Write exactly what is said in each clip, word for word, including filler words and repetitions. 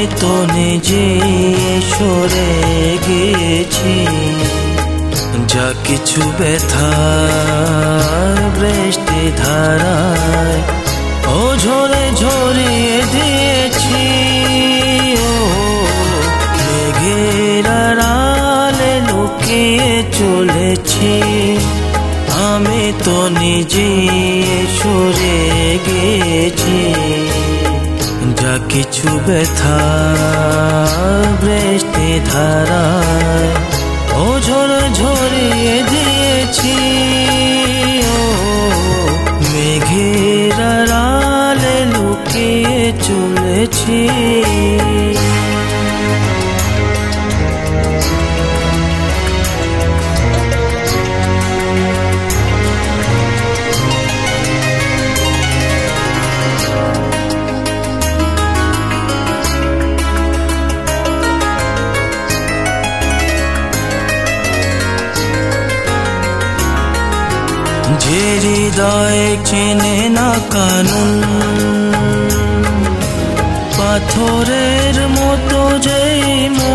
তো নিজে সরে গেছি, যা কিছু ব্যথা বৃষ্টি ধারায় ও ঝরে ঝরিয়ে দিয়েছি। ও মেঘের আড়ালে লুকিয়ে চলেছি, আমি তো নিজে সরে গেছি, যা কিছু ব্যথা বৃষ্টি ধারায় ও ঝরে ঝরিয়ে দিয়েছি। ও মেঘের আড়ালে লুকিয়ে চলেছি। যে হৃদয় চেনে না কানুন, পাথরের মতো যেই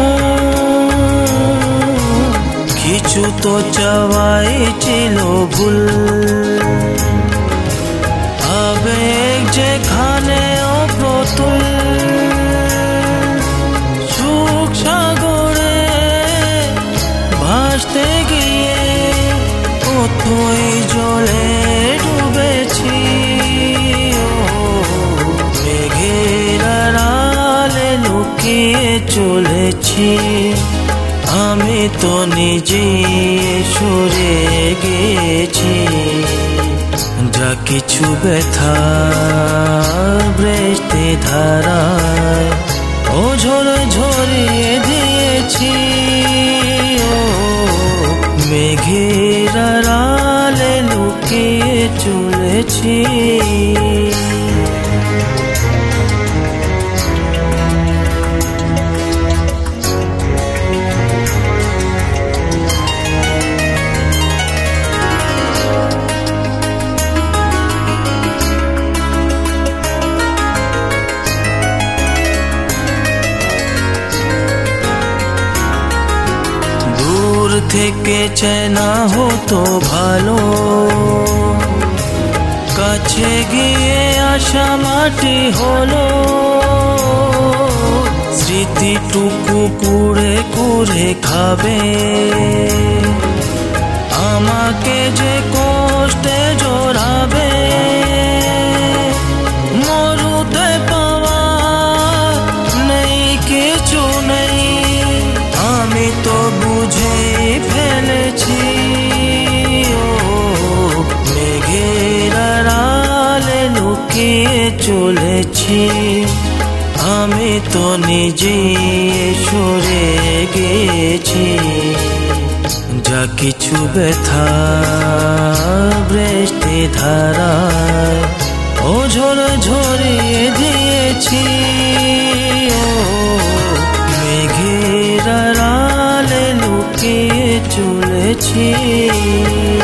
মন, কিছু তো চাওয়াই ছিল ভুল, আবেগ যেখানে অপ্রতুল, সুখ সাগরে ভাসতে গিয়ে কতই জলে ডুবেছি। ও মেঘের আড়ালে লুকিয়ে চলেছি, আমি তো নিজে সরে গেছি, যা কিছু ব্যথা বৃষ্টি ধারায় ও ঝরে ঝরিয়ে দিয়েছি। ও মেঘের আড়ালে লুকিয়ে চলেছি। থেকে চেনা হতো ভালো, কাছে গিয়ে আশা মাটি হলো, স্মৃতিটুকু কুড়ে কুড়ে খাবে, আমাকে যে কষ্টে জড়াবে। মরুতে পাওয়া নেই কিছু নেই, আমি তো বুঝে ফেলেছি। ও মেঘের আড়ালে লুকিয়ে চলেছি, আমি তো নিজে সরে গেছি, যা কিছু ব্যথা বৃষ্টি ধারায় ও ঝরে ঝরিয়ে দিয়েছি। ও মেঘের আড়ালে লুকিয়ে চলেছি।